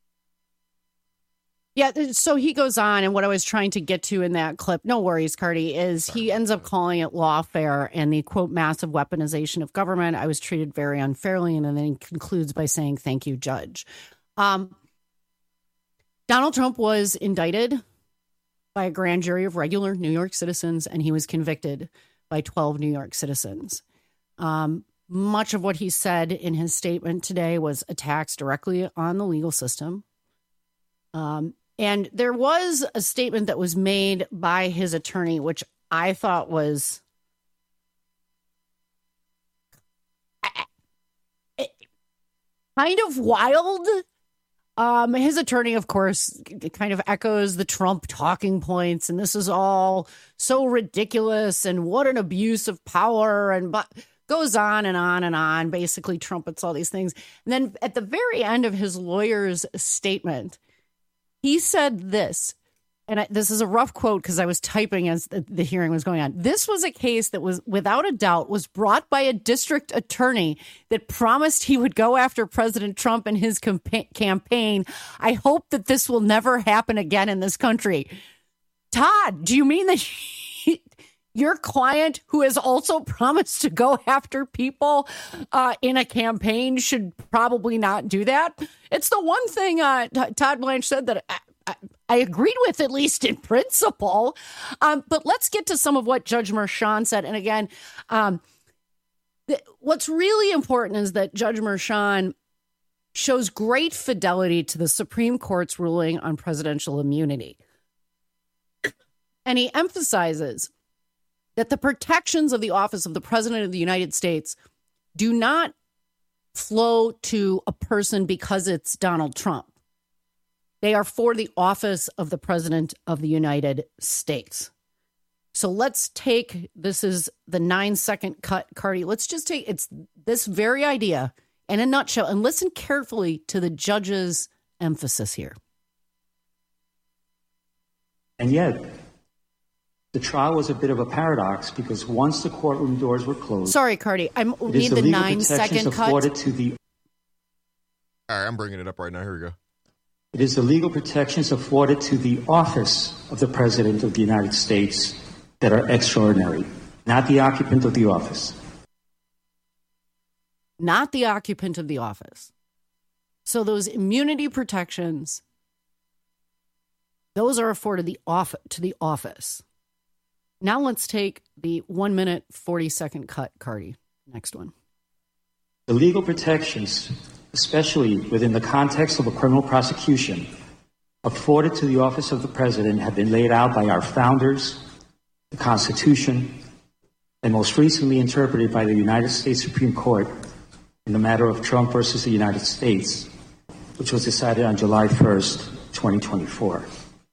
Speaker 18: Yeah, so he goes on, and what I was trying to get to in that clip, no worries, Cardi, is he ends up calling it lawfare and the, quote, massive weaponization of government. I was treated very unfairly, and then he concludes by saying, thank you, Judge. Um, Donald Trump was indicted by a grand jury of regular New York citizens, and he was convicted by twelve New York citizens. Um, much of what he said in his statement today was attacks directly on the legal system. Um, and there was a statement that was made by his attorney, which I thought was kind of wild. Um, his attorney, of course, kind of echoes the Trump talking points, and this is all so ridiculous, and what an abuse of power, and but goes on and on and on, basically trumpets all these things. And then at the very end of his lawyer's statement, he said this, and I, this is a rough quote because I was typing as the, the hearing was going on. This was a case that was, without a doubt, was brought by a district attorney that promised he would go after President Trump and his campa- campaign. I hope that this will never happen again in this country. Todd, do you mean that he, your client, who has also promised to go after people uh, in a campaign, should probably not do that? It's the one thing uh, T- Todd Blanche said that I, I, I agreed with, at least in principle. Um, but let's get to some of what Judge Merchan said. And again, um, th- what's really important is that Judge Merchan shows great fidelity to the Supreme Court's ruling on presidential immunity. And he emphasizes that the protections of the office of the President of the United States do not flow to a person because it's Donald Trump. They are for the office of the President of the United States. So let's take, this is the nine second cut, Cardi. Let's just take, it's this very idea in a nutshell, and listen carefully to the judge's emphasis here.
Speaker 7: And yet, the trial was a bit of a paradox because once the courtroom doors were closed.
Speaker 18: Sorry, Cardi, I need the, the nine second cut.
Speaker 7: To the,
Speaker 6: All right, I'm bringing it up right now. Here we go.
Speaker 7: It is the legal protections afforded to the office of the President of the United States that are extraordinary, not the occupant of the office.
Speaker 18: Not the occupant of the office. So those immunity protections, those are afforded the off- to the office. Now let's take the one minute, forty second cut, Cardi. Next one.
Speaker 7: The legal protections, especially within the context of a criminal prosecution, afforded to the office of the President have been laid out by our founders, the Constitution, and most recently interpreted by the United States Supreme Court in the matter of Trump versus the United States, which was decided on July first, twenty twenty-four.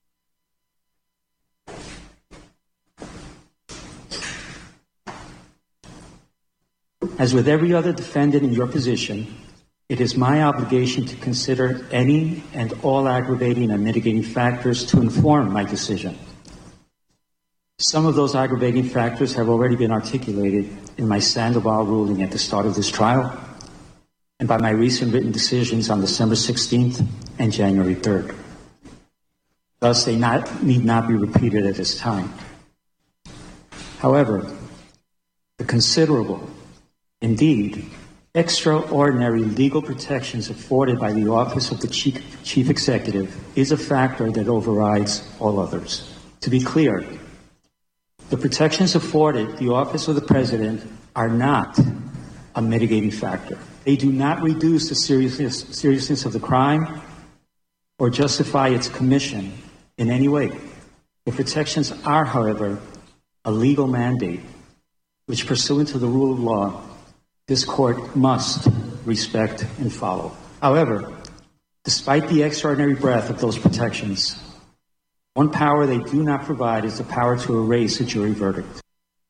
Speaker 7: As with every other defendant in your position, it is my obligation to consider any and all aggravating and mitigating factors to inform my decision. Some of those aggravating factors have already been articulated in my Sandoval ruling at the start of this trial and by my recent written decisions on December sixteenth and January third. Thus, they not, need not be repeated at this time. However, the considerable, indeed, extraordinary legal protections afforded by the office of the chief, chief executive is a factor that overrides all others. To be clear, the protections afforded the office of the President are not a mitigating factor. They do not reduce the seriousness, seriousness of the crime or justify its commission in any way. The protections are, however, a legal mandate which, pursuant to the rule of law, this court must respect and follow. However, despite the extraordinary breadth of those protections, one power they do not provide is the power to erase a jury verdict.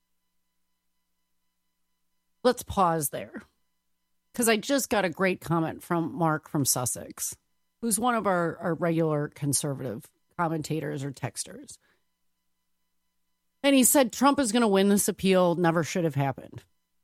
Speaker 18: Let's pause there, because I just got a great comment from Mark from Sussex, who's one of our, our regular conservative commentators or texters. And he said, Trump is going to win this appeal, never should have happened.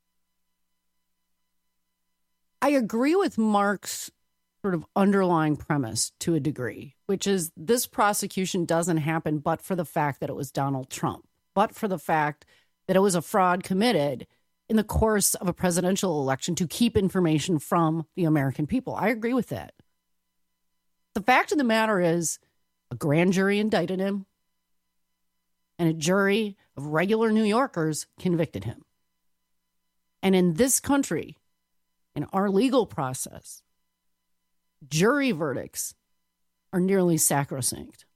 Speaker 18: I agree with Mark's sort of underlying premise to a degree, which is this prosecution doesn't happen but for the fact that it was Donald Trump, but for the fact that it was a fraud committed in the course of a presidential election to keep information from the American people. I agree with that. The fact of the matter is a grand jury indicted him and a jury of regular New Yorkers convicted him. And in this country, in our legal process, jury verdicts are nearly sacrosanct.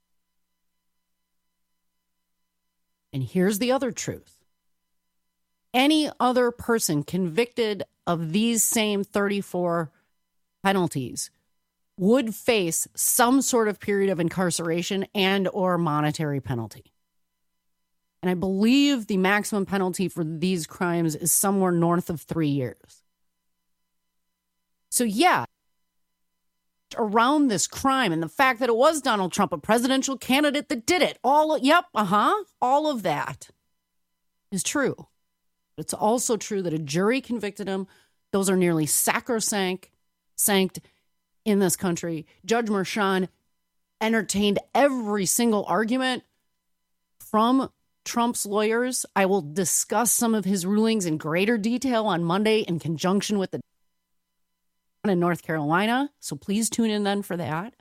Speaker 18: And here's the other truth. Any other person convicted of these same thirty-four penalties would face some sort of period of incarceration and or monetary penalty. And I believe the maximum penalty for these crimes is somewhere north of three years. So yeah, around this crime and the fact that it was Donald Trump, a presidential candidate, that did it. All, yep, uh-huh, all of that is true. But it's also true that a jury convicted him. Those are nearly sacrosanct sanct in this country. Judge Merchan entertained every single argument from Trump's lawyers. I will discuss some of his rulings in greater detail on Monday in conjunction with the in North Carolina. So please tune in then for that.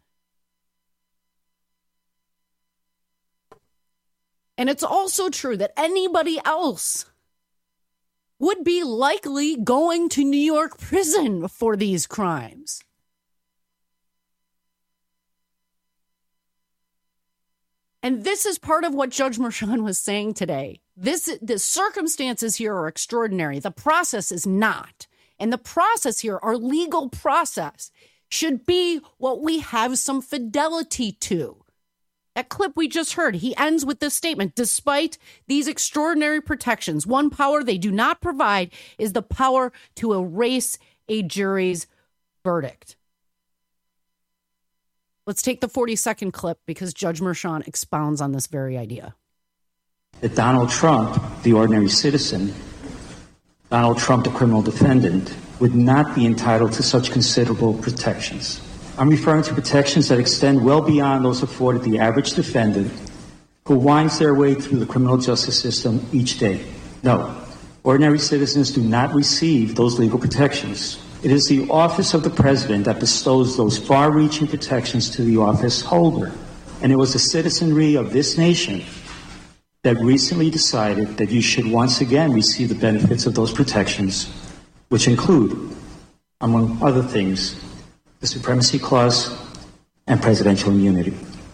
Speaker 18: And it's also true that anybody else would be likely going to New York prison for these crimes. And this is part of what Judge Merchan was saying today. This, the circumstances here are extraordinary. The process is not. And the process here, our legal process, should be what we have some fidelity to. That clip we just heard, he ends with this statement: despite these extraordinary protections, one power they do not provide is the power to erase a jury's verdict. Let's take the forty-second clip because Judge Merchan expounds on this very idea.
Speaker 7: That Donald Trump, the ordinary citizen, Donald Trump, the criminal defendant, would not be entitled to such considerable protections. I'm referring to protections that extend well beyond those afforded the average defendant who winds their way through the criminal justice system each day. No, ordinary citizens do not receive those legal protections. It is the office of the president that bestows those far-reaching protections to the office holder. And it was the citizenry of this nation that recently decided that you should once again receive the benefits of those protections, which include, among other things, the Supremacy Clause and presidential immunity.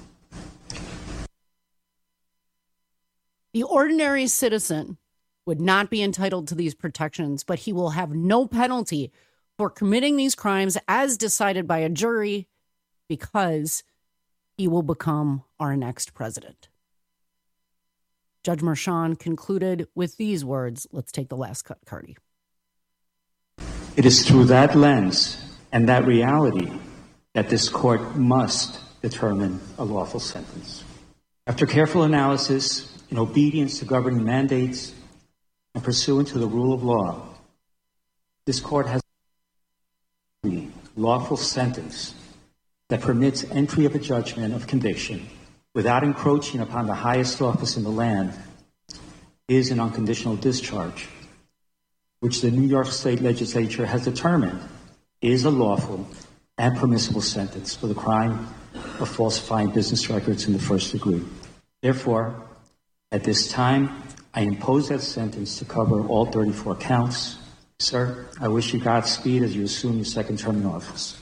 Speaker 18: The ordinary citizen would not be entitled to these protections, but he will have no penalty for committing these crimes as decided by a jury because he will become our next president. Judge Merchan concluded with these words. Let's take the last cut, Cardi.
Speaker 7: It is through that lens and that reality that this court must determine a lawful sentence. After careful analysis, in obedience to governing mandates, and pursuant to the rule of law, this court has a lawful sentence that permits entry of a judgment of conviction without encroaching upon the highest office in the land is an unconditional discharge, which the New York State Legislature has determined is a lawful and permissible sentence for the crime of falsifying business records in the first degree. Therefore, at this time, I impose that sentence to cover all thirty-four counts. Sir, I wish you Godspeed as you assume your second term in office.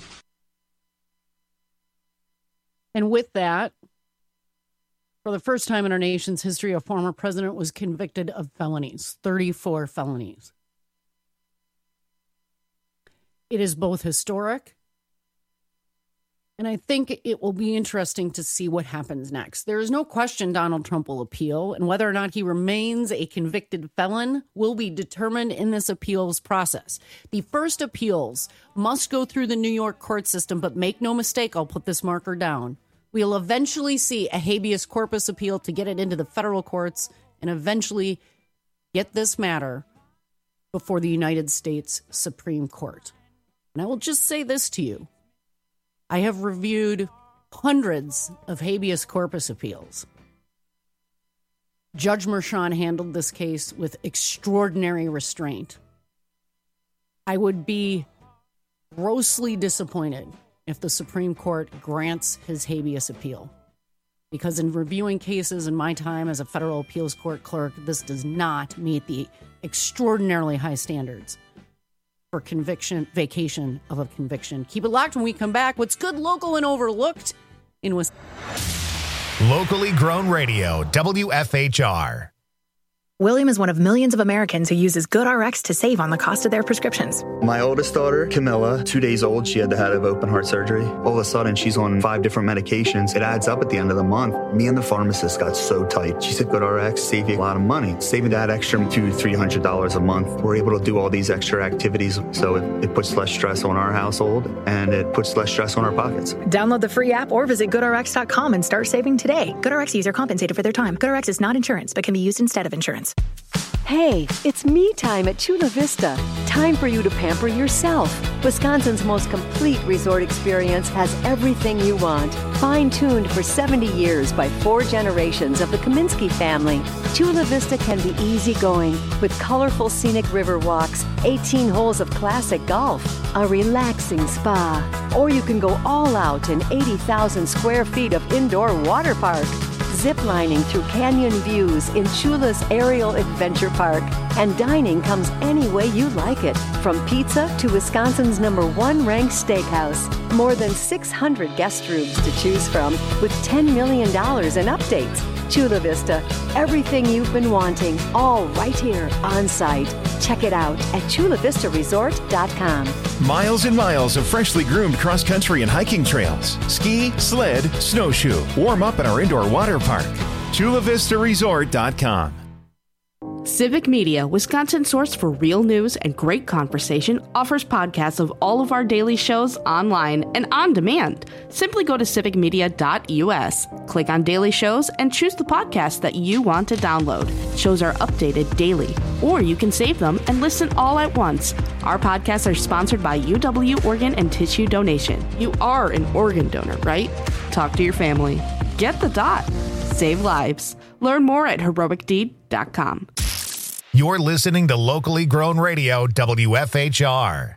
Speaker 18: And with that, for the first time in our nation's history, a former president was convicted of felonies, thirty-four felonies. It is both historic, and I think it will be interesting to see what happens next. There is no question Donald Trump will appeal, and whether or not he remains a convicted felon will be determined in this appeals process. The first appeals must go through the New York court system, but make no mistake, I'll put this marker down. We'll eventually see a habeas corpus appeal to get it into the federal courts and eventually get this matter before the United States Supreme Court. And I will just say this to you. I have reviewed hundreds of habeas corpus appeals. Judge Merchan handled this case with extraordinary restraint. I would be grossly disappointed if the Supreme Court grants his habeas appeal. Because in reviewing cases in my time as a federal appeals court clerk, this does not meet the extraordinarily high standards for conviction, vacation of a conviction. Keep it locked when we come back. What's good, local, and overlooked in Wisconsin?
Speaker 1: Locally grown radio, W F H R.
Speaker 8: William is one of millions of Americans who uses GoodRx to save on the cost of their prescriptions.
Speaker 9: My oldest daughter, Camilla, two days old, she had to have open heart surgery. All of a sudden, she's on five different medications. It adds up at the end of the month. Me and the pharmacist got so tight. She said, GoodRx save you a lot of money. Saving that extra two, three hundred dollars a month. We're able to do all these extra activities, so it, it puts less stress on our household and it puts less stress on our pockets.
Speaker 8: Download the free app or visit good r x dot com and start saving today. GoodRx user compensated for their time. GoodRx is not insurance, but can be used instead of insurance.
Speaker 10: Hey, it's me time at Chula Vista. Time for you to pamper yourself. Wisconsin's most complete resort experience has everything you want. Fine-tuned for seventy years by four generations of the Kaminsky family. Chula Vista can be easygoing with colorful scenic river walks, eighteen holes of classic golf, a relaxing spa. Or you can go all out in eighty thousand square feet of indoor water park. Ziplining through canyon views in Chula's Aerial Adventure Park. And dining comes any way you like it, from pizza to Wisconsin's number one ranked steakhouse. More than six hundred guest rooms to choose from with ten million dollars in updates. Chula Vista, everything you've been wanting, all right here on site. Check it out at chula vista resort dot com.
Speaker 11: Miles and miles of freshly groomed cross-country and hiking trails. Ski, sled, snowshoe. Warm up at our indoor water park. chula vista resort dot com.
Speaker 13: Civic Media, Wisconsin's source for real news and great conversation, offers podcasts of all of our daily shows online and on demand. Simply go to civic media dot u s, click on daily shows, and choose the podcast that you want to download. Shows are updated daily, or you can save them and listen all at once. Our podcasts are sponsored by U W Organ and Tissue Donation. You are an organ donor, right? Talk to your family. Get the dot. Save lives. Learn more at heroic deed dot com.
Speaker 1: You're listening to locally grown radio, W F H R.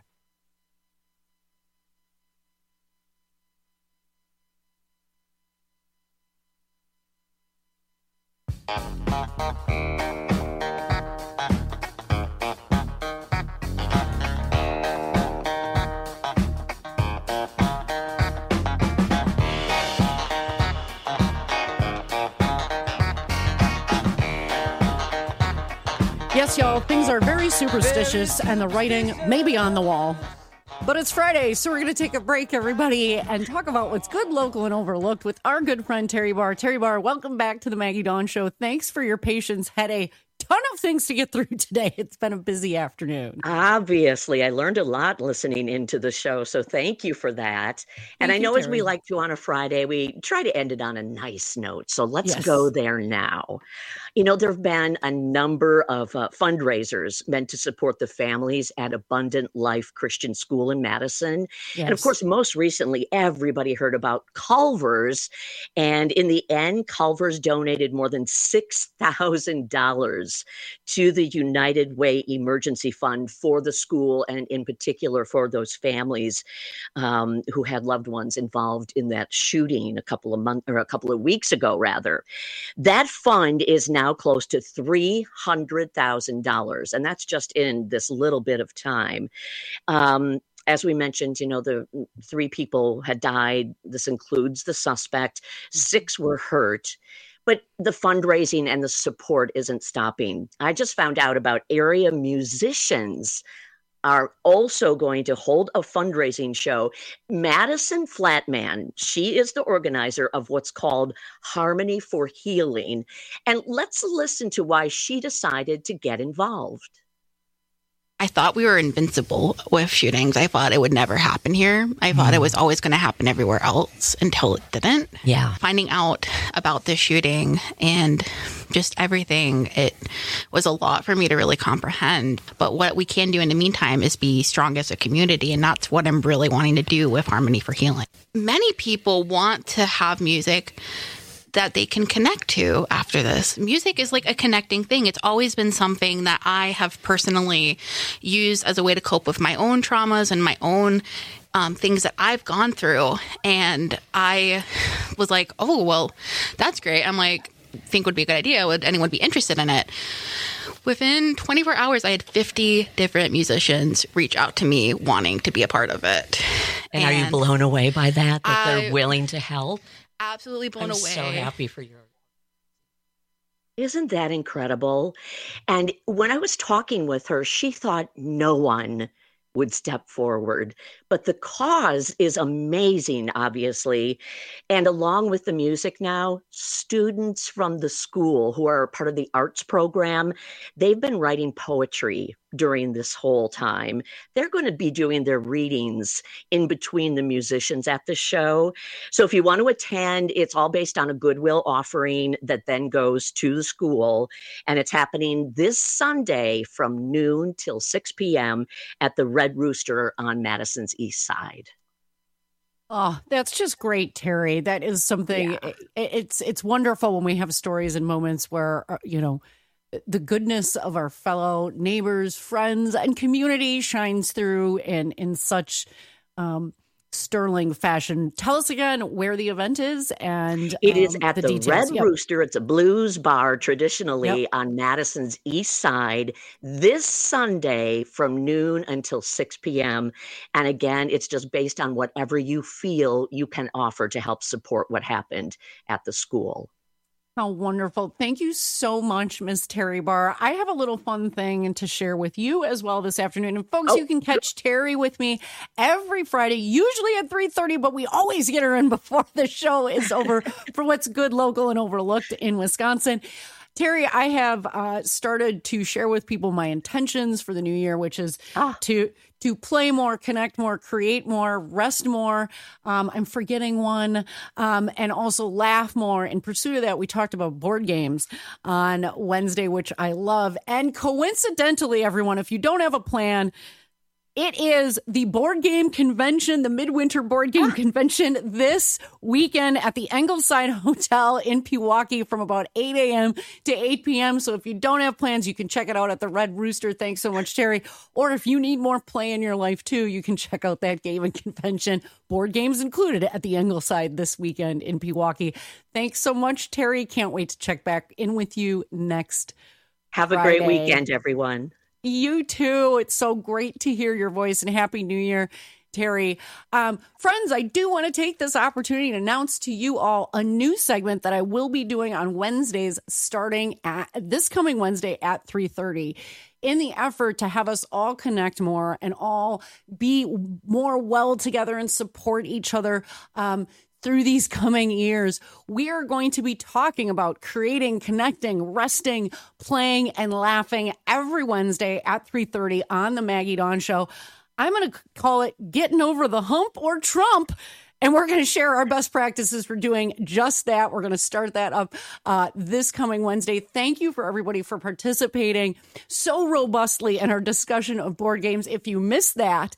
Speaker 18: Yes, y'all, things are very superstitious and the writing may be on the wall. But it's Friday, so we're going to take a break, everybody, and talk about what's good, local, and overlooked with our good friend, Terry Barr. Terry Barr, welcome back to the Maggie Dawn Show. Thanks for your patience. Had a ton of things to get through today. It's been a busy afternoon.
Speaker 14: Obviously, I learned a lot listening into the show, so thank you for that. And
Speaker 18: Thank
Speaker 14: I know
Speaker 18: you,
Speaker 14: as we
Speaker 18: Terry.
Speaker 14: like to on a Friday, we try to end it on a nice note. So let's
Speaker 18: Yes.
Speaker 14: go there now. You know, there have been a number of uh, fundraisers meant to support the families at Abundant Life Christian School in Madison. And of
Speaker 18: Yes.
Speaker 14: course, most recently, everybody heard about Culver's. And in the end, Culver's donated more than six thousand dollars to the United Way Emergency Fund for the school, and in particular for those families um, who had loved ones involved in that shooting a couple of months or a couple of weeks ago, rather. That fund is now close to three hundred thousand dollars, and that's just in this little bit of time. Um, As we mentioned, you know, the three people had died. This includes the suspect. Six were hurt. But the fundraising and the support isn't stopping. I just found out about area musicians are also going to hold a fundraising show. Madison Flatman, she is the organizer of what's called Harmony for Healing. And let's listen to why she decided to get involved.
Speaker 16: I thought we were invincible with shootings. I thought it would never happen here. I thought it was always going to happen everywhere else until it didn't.
Speaker 17: Yeah.
Speaker 16: Finding out about this shooting and just everything, it was a lot for me to really comprehend. But what we can do in the meantime is be strong as a community, and that's what I'm really wanting to do with Harmony for Healing. Many people want to have music that they can connect to after this. Music is like a connecting thing. It's always been something that I have personally used as a way to cope with my own traumas and my own um, things that I've gone through. And I was like, oh, well, that's great. I'm like, think would be a good idea. Would anyone be interested in it? Within twenty-four hours, I had fifty different musicians reach out to me wanting to be a part of it.
Speaker 17: And, and are you blown away by that, that
Speaker 16: I,
Speaker 17: they're willing to help?
Speaker 16: Absolutely blown
Speaker 17: I'm
Speaker 16: away.
Speaker 17: so happy for you.
Speaker 14: Isn't that incredible? And when I was talking with her, she thought no one would step forward. But the cause is amazing, obviously. And along with the music now, students from the school who are part of the arts program, they've been writing poetry during this whole time. They're going to be doing their readings in between the musicians at the show. So if you want to attend, it's all based on a goodwill offering that then goes to the school. And it's happening this Sunday from noon till six p.m. at the Red Rooster on Madison's East Side.
Speaker 18: Oh, that's just great, Terry. That is something, yeah. it, it's it's wonderful when we have stories and moments where, uh, you know, the goodness of our fellow neighbors, friends, and community shines through in, in such um, sterling fashion. Tell us again where the event is. And
Speaker 14: it is
Speaker 18: um,
Speaker 14: at
Speaker 18: the,
Speaker 14: the
Speaker 18: details.
Speaker 14: Red
Speaker 18: Yep.
Speaker 14: Rooster. It's a blues bar traditionally
Speaker 18: Yep.
Speaker 14: on Madison's East Side this Sunday from noon until six p.m. And again, it's just based on whatever you feel you can offer to help support what happened at the school.
Speaker 18: How wonderful. Thank you so much, Miss Terry Barr. I have a little fun thing to share with you as well this afternoon. And folks,
Speaker 14: Oh.
Speaker 18: you can catch Terry with me every Friday, usually at three thirty, but we always get her in before the show is over for what's good, local, and overlooked in Wisconsin. Terry, I have uh, started to share with people my intentions for the new year, which is
Speaker 14: Ah.
Speaker 18: to to play more, connect more, create more, rest more. Um, I'm forgetting one, um, and also laugh more. In pursuit of that, we talked about board games on Wednesday, which I love. And coincidentally, everyone, if you don't have a plan, it is the board game convention, the Midwinter Board Game Convention this weekend at the Ingleside Hotel in Pewaukee from about eight a.m. to eight p.m. So if you don't have plans, you can check it out at the Red Rooster. Thanks so much, Terry. Or if you need more play in your life, too, you can check out that game and convention. Board games included at the Ingleside this weekend in Pewaukee. Thanks so much, Terry. Can't wait to check back in with you next
Speaker 14: Have a
Speaker 18: Friday.
Speaker 14: great weekend, everyone.
Speaker 18: You too. It's so great to hear your voice, and Happy New Year, Terry. Um, friends, I do want to take this opportunity to announce to you all a new segment that I will be doing on Wednesdays starting at this coming Wednesday at three thirty in the effort to have us all connect more and all be more well together and support each other. Um, Through these coming years, we are going to be talking about creating, connecting, resting, playing, and laughing every Wednesday at three thirty on the Maggie Dawn Show. I'm going to call it Getting Over the Hump or Trump, and we're going to share our best practices for doing just that. We're going to start that up uh, this coming Wednesday. Thank you for everybody for participating so robustly in our discussion of board games. If you missed that,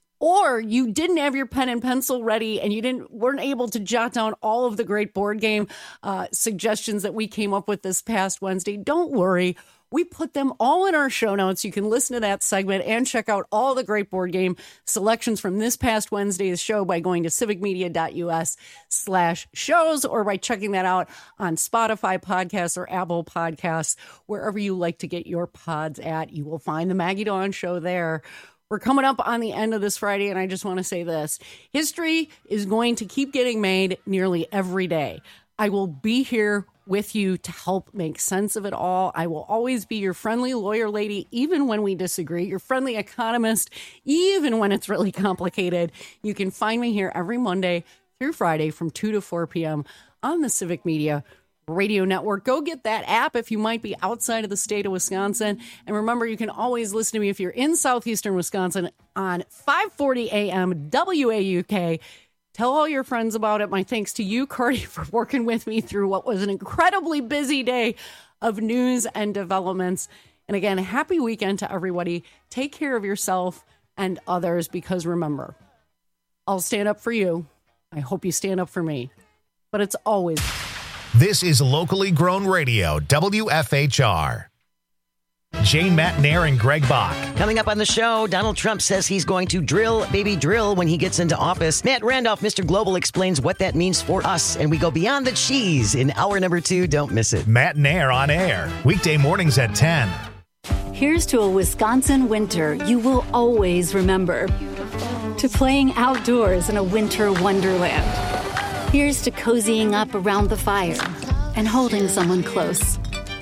Speaker 18: or you didn't have your pen and pencil ready and you didn't weren't able to jot down all of the great board game uh, suggestions that we came up with this past Wednesday, don't worry. We put them all in our show notes. You can listen to that segment and check out all the great board game selections from this past Wednesday's show by going to civicmedia.us slash shows or by checking that out on Spotify podcasts or Apple podcasts, wherever you like to get your pods at. You will find the Maggie Dawn Show there. We're coming up on the end of this Friday, and I just want to say this. History is going to keep getting made nearly every day. I will be here with you to help make sense of it all. I will always be your friendly lawyer lady, even when we disagree, your friendly economist, even when it's really complicated. You can find me here every Monday through Friday from two to four p.m. on the Civic Media Radio Network. Go get that app if you might be outside of the state of Wisconsin. And remember, you can always listen to me if you're in southeastern Wisconsin on five forty a.m. W A U K. Tell all your friends about it. My thanks to you, Cardi, for working with me through what was an incredibly busy day of news and developments. And again, happy weekend to everybody. Take care of yourself and others, because remember, I'll stand up for you. I hope you stand up for me. But it's always...
Speaker 1: This is locally grown radio, W F H R. Jane Matnair and Greg Bach.
Speaker 2: Coming up on the show, Donald Trump says he's going to drill, baby, drill when he gets into office. Matt Randolph, Mister Global, explains what that means for us, and we go beyond the cheese in hour number two. Don't miss it.
Speaker 1: Matnair on air, weekday mornings at ten.
Speaker 4: Here's to a Wisconsin winter you will always remember. To playing outdoors in a winter wonderland. Here's to cozying up around the fire and holding someone close.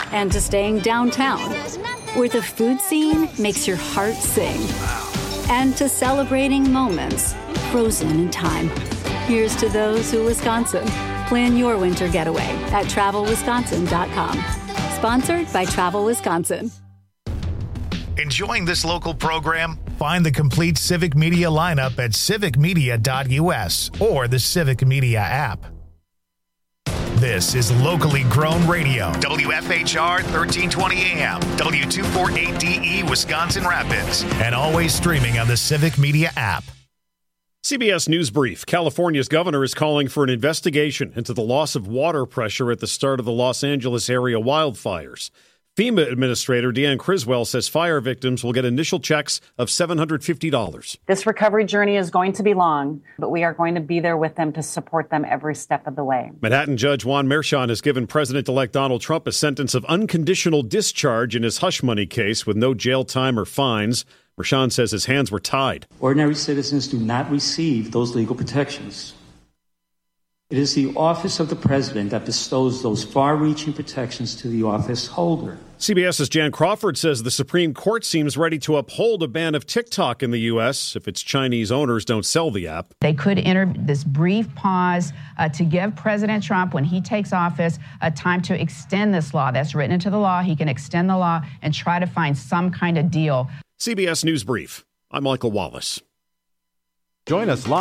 Speaker 4: and to staying downtown, where the food scene makes your heart sing, and to celebrating moments frozen in time. Here's to those who Wisconsin. Plan your winter getaway at travel wisconsin dot com. Sponsored by Travel Wisconsin.
Speaker 1: Enjoying this local program? Find the complete Civic Media lineup at civic media dot u s or the Civic Media app. This is locally grown radio. W F H R thirteen twenty A M, W two forty-eight D E, Wisconsin Rapids, and always streaming on the Civic Media app.
Speaker 5: C B S News Brief. California's governor is calling for an investigation into the loss of water pressure at the start of the Los Angeles area wildfires. FEMA Administrator Deanne Criswell says fire victims will get initial checks of seven hundred fifty dollars.
Speaker 19: This recovery journey is going to be long, but we are going to be there with them to support them every step of the way.
Speaker 5: Manhattan Judge Juan Merchan has given President-elect Donald Trump a sentence of unconditional discharge in his hush money case with no jail time or fines. Merchan says his hands were tied.
Speaker 7: Ordinary citizens do not receive those legal protections. It is the office of the president that bestows those far-reaching protections to the office holder.
Speaker 5: CBS's Jan Crawford says the Supreme Court seems ready to uphold a ban of TikTok in the U S if its Chinese owners don't sell the app.
Speaker 20: They could enter this brief pause uh, to give President Trump, when he takes office, a time to extend this law. That's written into the law. He can extend the law and try to find some kind of deal.
Speaker 5: C B S News Brief. I'm Michael Wallace.
Speaker 15: Join us live.